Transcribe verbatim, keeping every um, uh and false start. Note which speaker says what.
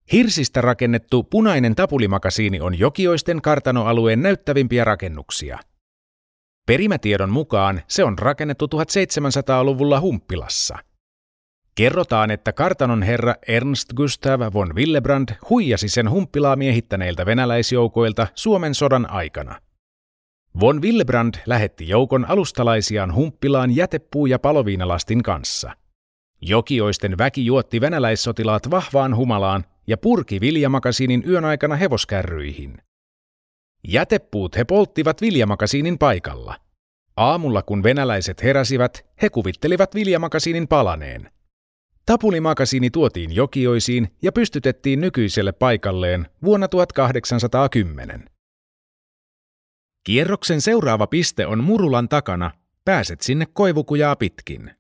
Speaker 1: Hirsistä rakennettu punainen tapulimakasiini on Jokioisten kartanoalueen näyttävimpiä rakennuksia. Perimätiedon mukaan se on rakennettu tuhatseitsemänsataaluvulla Humppilassa. Kerrotaan, että kartanon herra Ernst Gustav von Willebrand huijasi sen Humppilaa miehittäneiltä venäläisjoukoilta Suomen sodan aikana. Von Willebrand lähetti joukon alustalaisiaan Humppilaan jätepuu- ja paloviinalastin kanssa. Jokioisten väki juotti venäläissotilaat vahvaan humalaan ja purki viljamakasiinin yön aikana hevoskärryihin. Jätepuut he polttivat viljamakasiinin paikalla. Aamulla kun venäläiset heräsivät, he kuvittelivat viljamakasiinin palaneen. Tapulimakasiini tuotiin Jokioisiin ja pystytettiin nykyiselle paikalleen vuonna tuhatkahdeksansataakymmenen. Kierroksen seuraava piste on Murulan takana, pääset sinne koivukujaa pitkin.